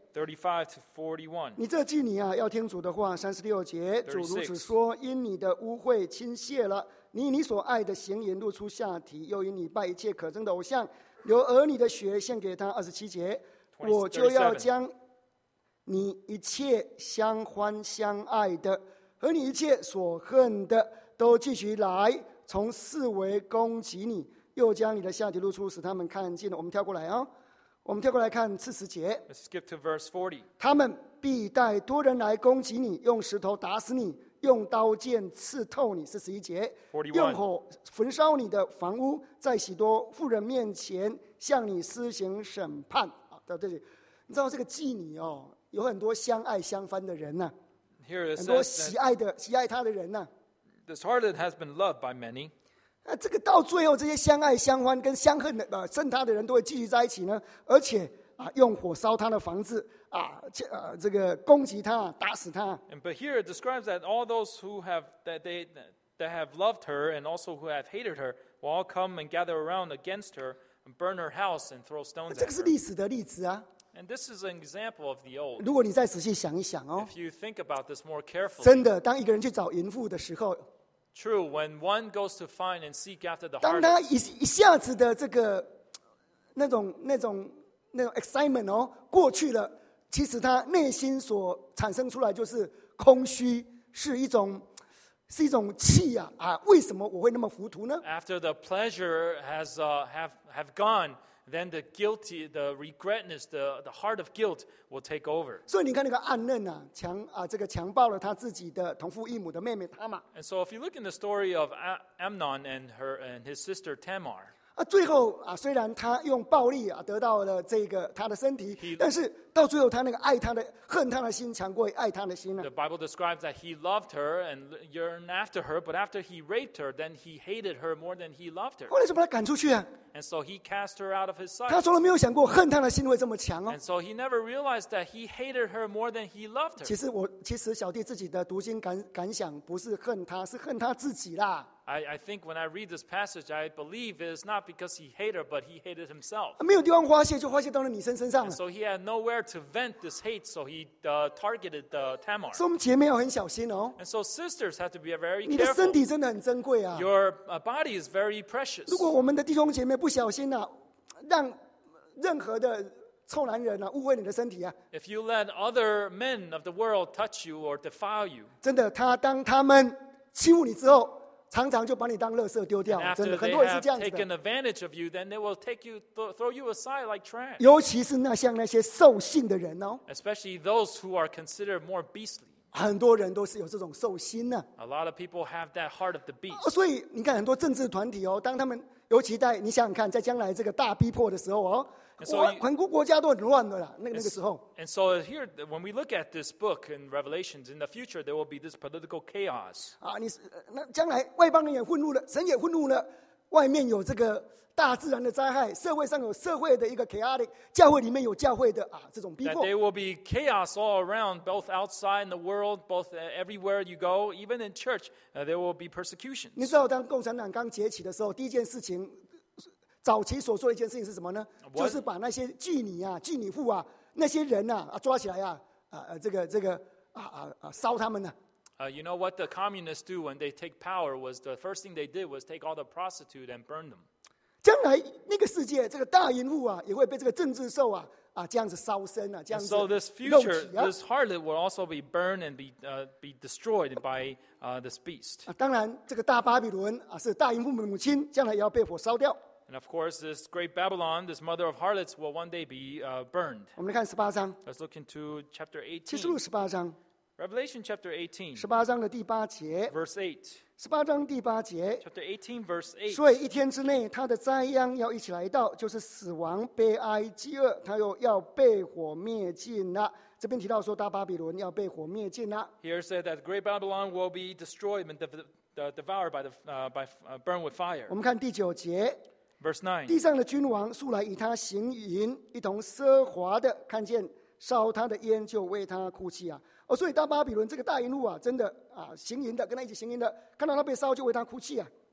thirty-five to forty-one. 你这妓女啊，要听主的话。三十六节，主如此说：因你的污秽倾泻了，你以你所爱的行淫露出下体，又因你拜一切可憎的偶像，流儿女的血献给他。二十七节，我就要将你一切相欢相爱的和你一切所恨的都聚集来，从四围攻击你，又将你的下体露出，使他们看见了。我们跳过来啊，我们跳过来看四十节。 Let's skip to verse forty. 他们必带多人来攻击你，用石头打死你，用刀剑刺透你。四十一节，用火焚烧你的房屋，在许多妇人面前向你施行审判。啊，到这里，你知道这个妓女哦，有很多相爱相欢的人呐、啊，很多喜爱的喜爱他的人呐、啊。 This harlot has been loved by many. 那这个到最后，这些相爱相欢跟相恨的呃恨他的人都会聚集在一起呢，而且啊，用火烧他的房子啊，呃，这个攻击他，打死他。 And but here it describes that all those who have that they that have loved her and also who have hated her will all come and gather around against her and burn her house and throw stones at her. 这个是历史的例子啊。 And this is an example of the old. 如果你再仔细想一想哦， If you think about this more carefully, 真的，当一个人去找淫妇的时候， true, when one goes to find and seek after the 当他 harlot, 一一下子的这个那种那种那种 excitement 哦过去了，其实他内心所产生出来就是空虚，是一种是一种气啊啊！为什么我会那么糊涂呢？ after the pleasure has uh, have have gone, then the guilty, the regretness, the the heart of guilt will take over. 所以你看那个暗嫩啊，强啊，这个强暴了他自己的同父异母的妹妹他玛。 And so, if you look in the story of Amnon and her and his sister Tamar, 啊，最后啊，虽然他用暴力啊得到了这个他的身体， He- 但是到最后他那个爱他的恨他的心强过于爱他的心呢、 the Bible describes that he loved her and yearned after her, but after he raped her, then he hated her more than he loved her. 后来就把他赶出去啊。 And so he cast her out of his 他 sight. 从来没有想过恨他的心会这么强哦。 And so he never realized that he hated her more than he loved 其 her. 实我其实小弟自己的读经感感想不是恨他，是恨他自己啦。 I, I think when I read this passage, I believe it is not because he hated her, but he hated himself. 没有地方发泄，就发泄到了女生身上 And 了。 so he had nowhere to vent this hate, so he uh, targeted uh, Tamar. 所以我们姐妹要很小心哦。 And so sisters have to be very 你的身 careful. 体真的很珍贵啊。 Your uh, body is very precious. 如果我们的弟兄姐妹不小心啊，让任何的臭男人啊误会你的身体啊， If you let other men of the world touch you or defile you, 真的，他当他们欺负你之后，常常就把你当垃圾丢掉 and， 真 after 的，很 they 多人是 have 这样子 taken 的。 advantage of you, then they will take you, th- throw you aside like trash. 尤其是那像那些兽性的人哦， Especially those who are considered more beastly. 很多人都是有这种兽心呢、 A lot of people have that heart of the 啊 beast. 所以你看，很多政治团体哦，当他们尤其在你想想看，在将来这个大逼迫的时候哦， And so 哇 you- 很多国家都很乱的啦。那个那个时候， And so here, when we look at this book in Revelations, in the future there will be this political chaos. 啊，你是呃那将来外邦人也混入了，神也混入了，外面有这个大自然的灾害，社会上有社会的一个 chaotic， 教会里面有教会的啊这种逼 That 迫。 there will be chaos all around, both outside in the world, both uh, everywhere you go, even in church, uh, there will be 你 persecutions. 知道，当共产党刚崛起的时候，第一件事情，早期所做的一件事情是什么呢？ What? 就是把那些妓女啊、妓女妇啊、那些人啊啊抓起来啊啊呃这个这个啊啊啊烧他们呢、 Uh, you know what the communists do when they take power was the first thing they did was take all the prostitute and burn them. 将来那个世界，这个大淫妇啊，也会被这个政治兽啊啊这样子烧身啊，这样 And 子 so this 肉 future, 体啊。 this harlot will also be burned and be uh, be destroyed by uh, this beast. 啊当然，这个大巴比伦啊是大淫妇的母亲，将来也要被火烧掉。 And of course, this great Babylon, this mother of harlots, will one day be uh, burned. 我们来看十八章， Let's look into chapter 启示录 eighteen. 十八章， Revelation chapter eighteen, 十八章的第八节， verse eight. 十八章第八节。 Chapter eighteen, verse eight. 所以一天之内，他的灾殃要一起来到，就是死亡、悲哀、饥饿，他又要被火灭尽了。这边提到说，大巴比伦要被火灭尽了。 Here said that great Babylon will be destroyed and dev- uh, devoured by the uh, by uh, burned with fire. 我们看第九节， Verse nine. 地上的君王素来以他行淫，一同奢华的，看见烧他的烟就为他哭泣啊！哦，所以大巴比伦这个大淫妇啊，真的啊，行淫的跟他一起行淫的，看到他被烧就为他哭泣啊。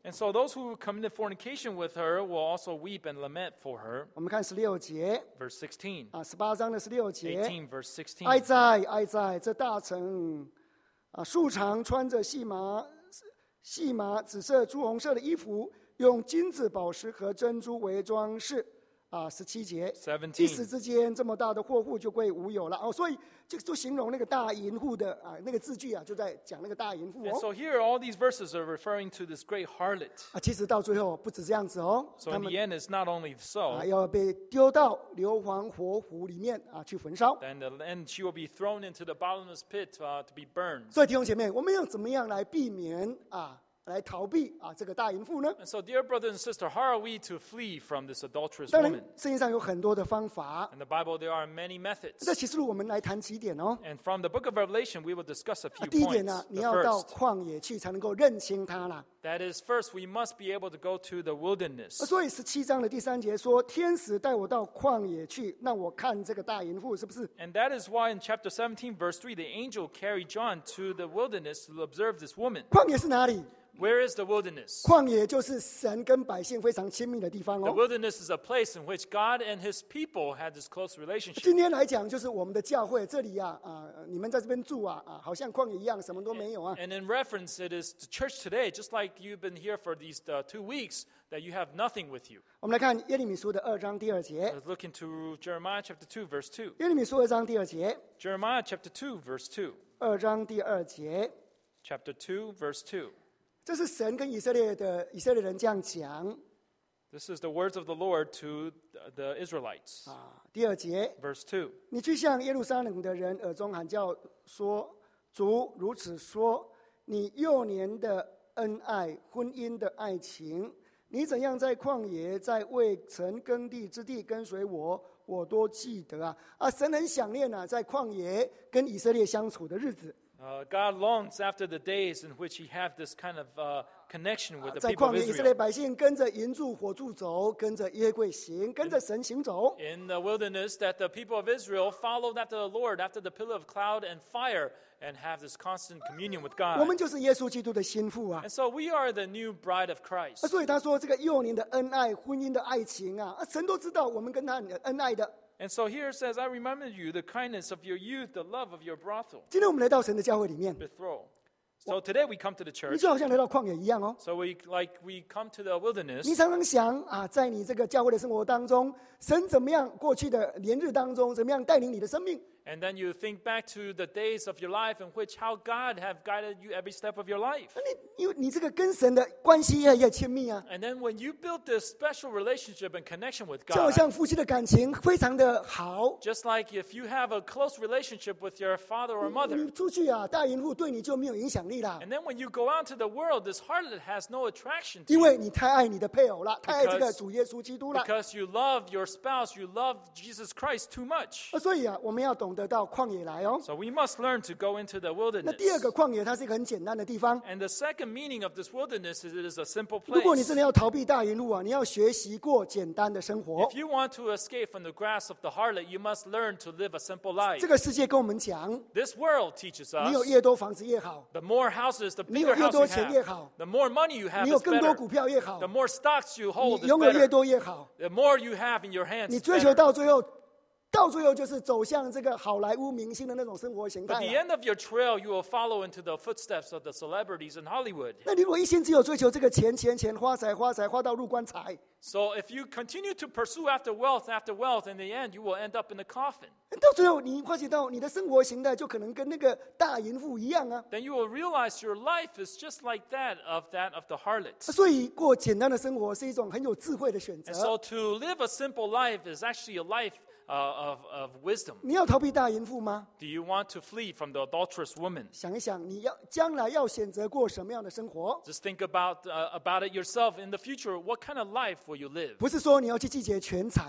And so those who committed fornication with her will also weep and lament for her. 我们看十六节 Verse sixteen. 啊，十八章的十六节， eighteen, verse sixteen. 哀哉哀哉，这大臣啊，素常穿着细麻细麻紫色、朱红色的衣服，用金子、宝石和珍珠为装饰。啊，十七节，一时之间，这么大的货户就归无有了哦。所以这就形容那个大淫妇的啊，那个字句啊，就在讲那个大淫妇 And 哦。 so here, all these verses are referring to this great harlot. 啊，其实到最后不止这样子哦， So 他 in 们 the end, it's not only so. 啊要被丢到硫磺火湖里面啊去焚烧。 And the end, she will be thrown into the bottomless pit uh, to be burned. 所以弟兄姐妹，我们要怎么样来避免啊？来逃避啊这个大淫妇呢？ And so, dear brother and sister, how are we to flee from this adulterous 当然 woman?， 圣经上有很多的方法。 In the Bible, there are many methods. 在启示录，我们来谈几点哦。 And from the book of Revelation, we will discuss a 啊 few 第一点 points. 呢，你 The 要到 first, 旷野去才能够认清他啦。 that is, first, we must be able to go to the wilderness. 所以十七章的第三节说：“天使带我到旷野去，让我看这个大淫妇，是不是？” And that is why in chapter seventeen, verse three, the angel carried John to the wilderness to observe this woman. 旷野是哪里？ Where is the wilderness? 旷野就是神跟百姓非常亲密的地方 The 哦。 wilderness is a place in which God and his people had this close relationship. 今天来讲，就是我们的教会这里呀，啊，你们在这边住啊，啊，好像旷野一样，什么都没有啊。 And in reference, it is to church today, just like you've been here for these uh, two weeks, that you have nothing with you. 我们来看耶利米书的二章第二节。 Let's look into Jeremiah chapter two, verse two. 耶利米书二章第二节， Jeremiah chapter two, verse two. 二章第二节， Chapter two, verse two. 这是神跟以色列的以色列人这样讲 This is the words of the Lord to the Israelites. 啊。第二节， Verse two. 你去向耶路撒冷的人耳中喊叫说：主如此说，你幼年的恩爱，婚姻的爱情，你怎样在旷野，在未曾耕地之地跟随我，我都记得啊！啊，神很想念啊，在旷野跟以色列相处的日子。 Uh, God longs after the days in which he had this kind of uh, connection with the 在 people 旷 of 野，以色列 Israel. 百姓跟着银柱火柱走，跟着约柜行，跟着神行走。 In the wilderness, that the people of Israel followed after the Lord, after the pillar of cloud and fire, and have this constant communion with 我 God. 们就是耶稣基督的心腹啊！ And so we are the new bride of Christ. 啊所以他说，这个幼年的恩爱，婚姻的爱情啊，啊神都知道我们跟他很恩爱的。 And so here it says, I remember you, the kindness of your youth, the love of your brothel, 今天我们来到神的教会里面， betrothal. So today we come to the 你 church. 就好像来到旷野一样哦。 So we like we come to the 你 wilderness. 常常想啊，在你这个教会的生活当中，神怎么样过去的年日当中，怎么样带领你的生命？ And then you think back to the days of your life in which how God have guided you every step of your life. 那你因为你这个跟神的关系越来越亲密啊， And then when you build this special relationship and connection with 就好 God, 像夫妻的感情非常的好。 just like if you have a close relationship with your father or mother, 你出去啊，大淫妇对你就没有影响力啦， and then when you go out to the world, this harlot has no attraction to 因 you 为你太爱你的配偶了，太爱这个 Because- 主耶稣基督了。 because you love your spouse, you love Jesus Christ too much. 啊所以啊，我们要懂得到旷野来哦。 So we must learn to go into the 那第二 wilderness. 个旷野，它是一个很简单的地方。 And the second meaning of this wilderness is it is a simple 如果你真 place. 的要逃避大淫妇啊，你要学习过简单的生活 If。you want to escape from the grasp of the harlot, you must learn to live a simple life. 这个世界跟我们讲， This world teaches 你有 us 越多房子越好， the more houses, the 你有 bigger 越 house 多 you 钱越 have, 好， the more money you have 你有 is 更多 better. 股票越好 The，more stocks you 你 hold is 拥有越 better. 多越好。 The more you have in your hands 你 is 追求 better. 到最后，到最后就是走向这个好莱坞明星的那种生活形 But 态 the 了。 end of your trail, you will follow into the footsteps of the celebrities in Hollywood. 那你如果一心只有追求这个钱钱钱，花财花财，花到入棺材， So if you continue to pursue after wealth, after wealth, in the end, you will end up in the coffin. 到最后你发觉到你的生活形态就可能跟那个大淫妇一样啊。 Then you will realize your life is just like that of that of the harlot. 所以过简单的生活是一种很有智慧的选 And 择。 so to live a simple life is actually a life uh, of, of wisdom. 你要逃避大淫妇吗？ Do you want to flee from the adulterous woman? 想一想，你要将来要选择过什么样的生活？ Just think about uh, about it yourself. In the future, what kind of life will you live? 不是说你要去季节全财啦，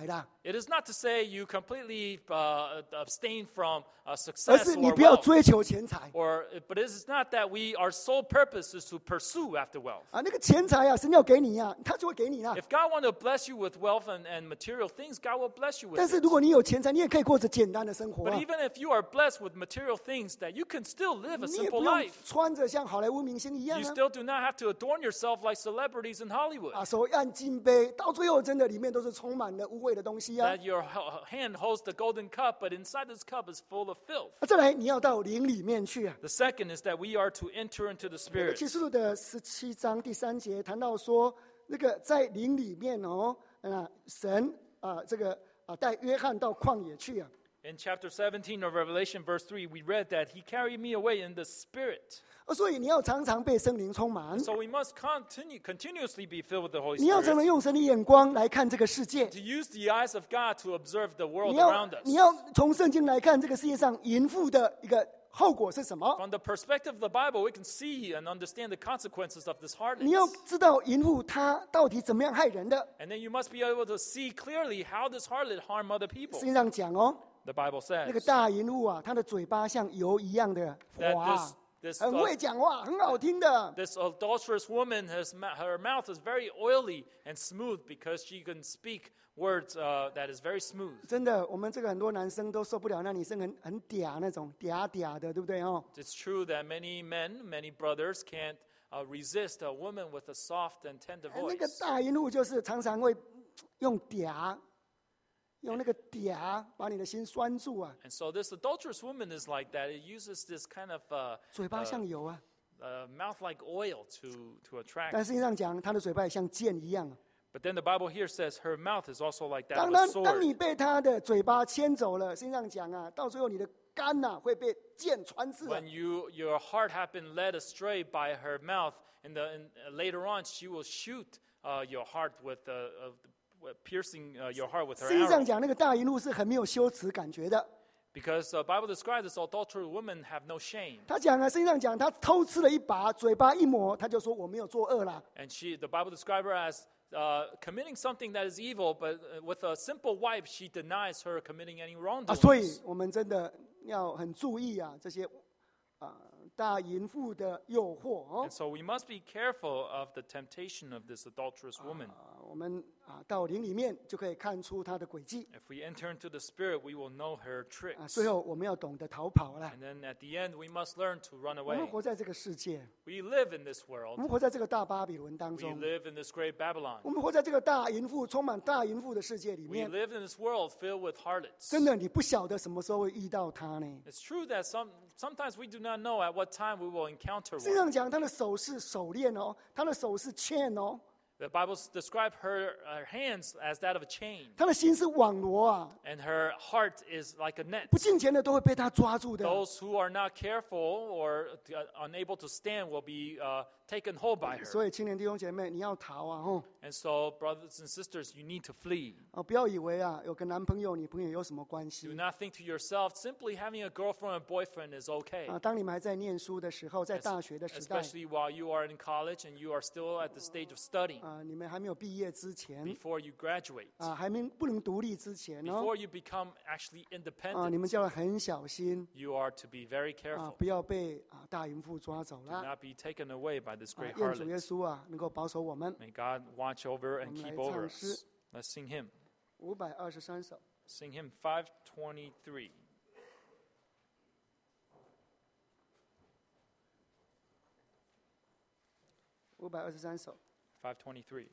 It is not to say you completely uh, abstain from uh, 而 success 是你 or 不要 wealth. 追求钱财 Or, but it is not that we our sole purpose is to pursue after wealth. 啊！那个钱财啊，神要给你啊，他就会给你啦。 If God wants to bless you with wealth and, and material things, God will bless you with 但是 it. 如果你有钱财，你也可以过着简单的生活 But 啊。 even if you are blessed with material things, that you can still live a 你也 simple 不用 life. 穿着像好莱坞明星一样 You 啊， still do not have to adorn yourself like celebrities in Hollywood. 啊，手按金杯，到最后真的里面都是充满了污秽的东西啊。 That your h- hand holds the golden cup, but inside this cup is full of filth. 啊，再来你要到灵里面去啊。 The second is that we are to enter into the 那个 Spirit. 启示录的十七章第三节谈到说，那个在灵里面哦，啊，神啊，这个啊带约翰到旷野去啊。 In chapter seventeen of Revelation, verse three, we read that He carried me away in the Spirit. 啊，所以你要常常被圣灵充满， So we must continue, continuously be filled with the Holy 你要常常 Spirit. 用神的眼光来看这个世界。 To use the eyes of God to observe the world 你要 around us. 你要从圣经来看这个世界上淫妇的一个后果是什么？ From the perspective of the Bible, we can see and understand the consequences of this 你要 hardness. 知道淫妇她到底怎么样害人的。 And then you must be able to see clearly how this harlot harm other people. 圣经上讲哦， The Bible 那个 says 大淫妇啊，她的嘴巴像油一样的 that 滑 this,，this, 很 uh, 会讲话，很好听的。 this adulterous woman, has, ma- her mouth is very oily and smooth because she can speak words uh, that is very smooth. 真的，我们这个很多男生都受不了那女生很很嗲那种嗲嗲的，对不对哦？ It's true that many men, many brothers can't uh, resist a woman with a soft and tender 哎那个 voice. 大淫妇就是常常会用嗲，用那个嗲把你的心拴住啊， And so this adulterous woman is like that. It uses this kind of uh, 嘴巴像油啊。 uh, mouth-like oil to, to 但 attract. 实际上讲，她的嘴巴也像剑一样啊。 But then the Bible here says her mouth is also like that 当 of 当 a 当 sword. 你被她的嘴巴牵走了，实际上讲啊，到最后你的肝呐、会被剑穿刺啊 When。you, your heart have been led astray by her mouth, and, the, and uh, later on she will shoot uh, your heart with, uh, uh, with piercing uh, your heart with her 实际上 arrow. 讲，那个大淫妇是很没有羞耻感觉的。 Because the Bible describes this adulterous woman have no shame. 他讲啊，实际上讲，他偷吃了一把，嘴巴一抹，他就说我没有作恶啦。 And she, the Bible describes her as uh, committing something that is evil, but uh, with a simple wipe, she denies her committing any 啊，所以 wrongdoing. 我们真的要很注意啊，这些啊大淫妇的诱惑哦 And。so we must be careful of the temptation of this adulterous woman. 啊，我们啊到灵里面就可以看出他的轨迹 If we enter into the Spirit, we will know her 啊。 tricks. 最后我们要懂得逃跑了。 And then at the end, we must learn to run 我们 away. 活在这个世界， We live in this 我 world. 们活在这个大巴比伦当 We 中， live in this great Babylon. 我们活在这个大淫妇充满大淫妇的世界里 We 面。 live in this world filled with harlots. 真的，你不晓得什么时候会遇到他呢？ It's true that some, sometimes we do not know at what time we will encounter 实际 one. 上讲，他的手是手链哦，他的手是 chain 哦， The Bible describes her, her hands as that of a chain, 他的心是网罗啊， and her heart is like a net. 不敬虔的都会被他抓住的。 Those who are not careful or uh, unable to stand will be uh, taken hold by her. 所以，青年弟兄姐妹，你要逃啊！吼 And so, brothers and sisters, you need to flee. 啊，不要以为啊，有个男朋友、女朋友有什么关 Do 系 not think to yourself, simply having a girlfriend or boyfriend is okay. 啊？当你们还在念书的时候，在大学的时代 Especially while you are in college and you are still at the stage of studying, 啊，你们还没有毕业之前 before you graduate, 啊，还没不能独立之前哦 before you become actually 啊，你们 independent, 就要很小心 you are to be very 啊， careful. 不要被啊大淫妇抓走 Do 了。 not be taken away by this 啊， great 愿主耶 harlot. 稣啊，能够保守我们。 May God watch over and 我们来 keep over 唱诗。 us. Let's sing hymn. 五百二十三首。 Sing hymn five twenty-three. 五百二十三首。 five twenty-three.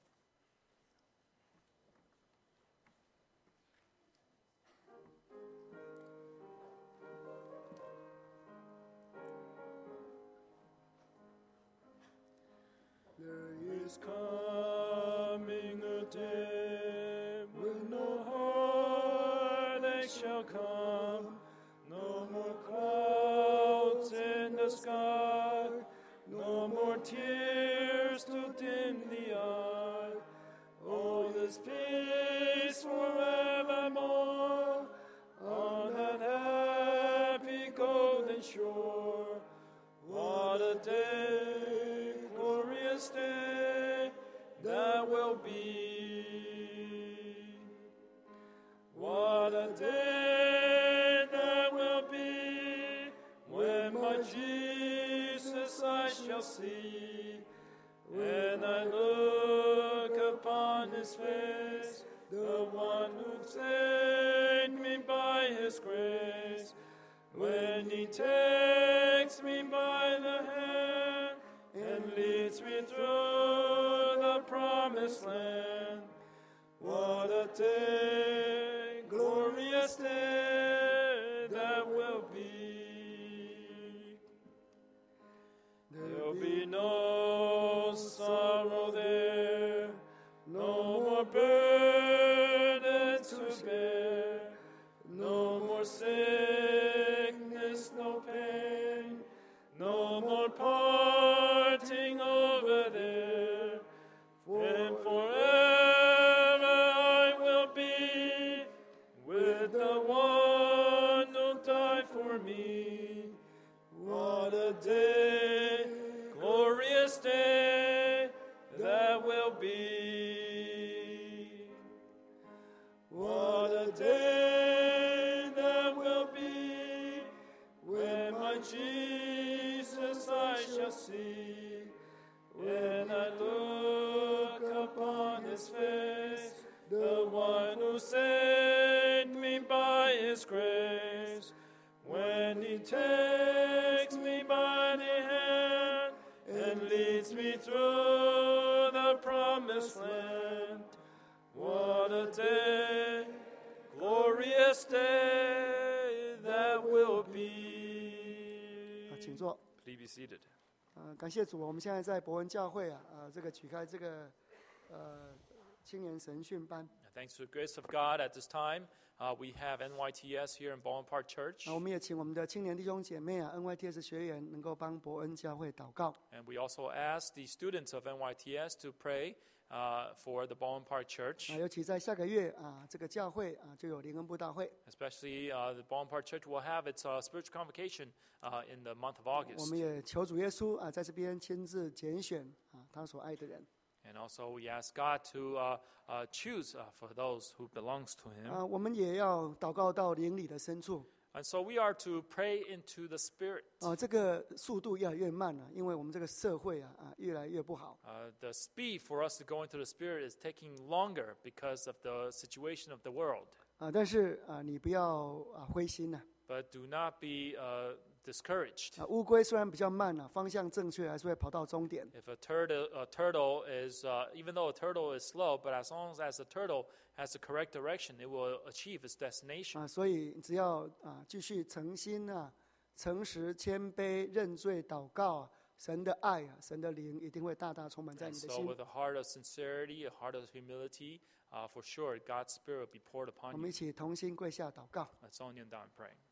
There is Coming a day when no heartache shall come, no more clouds in the sky, no more tears to dim the eye. Oh, this peace forevermore on that happy golden shore. What a day, glorious day that will be. his face, the one who saved me by his grace. When he takes me by the hand and leads me through the promised land. What a day, glorious day that will be. There'll be no sorrow there, no more burdens to bear, no more sickness, no pain, no more parting over there. And forever I will be with the one who died for me. What a day, glorious day that will be. What a day that will be when my Jesus I shall see. When I look upon his face, the one who saved me by his grace. When he takes me by the hand and leads me through the promised land. What a day, glorious day that will be. 啊，请坐。 Please be seated. 呃，感谢主，我们现在在伯恩教会啊，呃，这个举开这个呃青年神训班。 Thanks to the grace of God, at this time, uh, we have N Y T S here in Baldwin Park Church. 那我们也请我们的青年弟兄姐妹啊 ，N Y T S 学员能够帮伯恩教会祷告。 And we also ask the students of N Y T S to pray uh, for the Baldwin Park Church. 啊，尤其在下个月啊，这个教会啊就有灵恩布道会， Especially uh, the Baldwin Park Church will have its uh, spiritual convocation uh, in the month of 我 August. 们也求主耶稣啊，在这边亲自拣选啊他所爱的人。 And also we ask God to uh, uh, choose uh, for those who belongs to Him. 啊，我们也要祷告到灵里的深处。 And so we are to pray into the Spirit. 啊，这个速度越来越慢了，因为我们这个社会啊啊越来越不好。 Uh, the speed for us to go into the Spirit is taking longer because of the situation of the world. 啊，但是啊，你不要啊灰心呐。 But do not be uh, discouraged. 啊，乌龟虽然比较慢啊，方向正确，还是会跑到终点。 If a turtle, a turtle is, uh, even though a turtle is slow, but as long as the turtle has the correct direction, it will achieve its destination. 啊，所以只要啊继续诚心啊、诚实、谦卑、认罪、祷告啊，神的爱啊、神的灵一定会大大充满在 And 你的 so 心。 with a heart of sincerity, a heart of humility, uh, for sure, God's Spirit will be poured 我 upon 们 you. 一起同心跪下祷告。 Let's all kneel down and pray.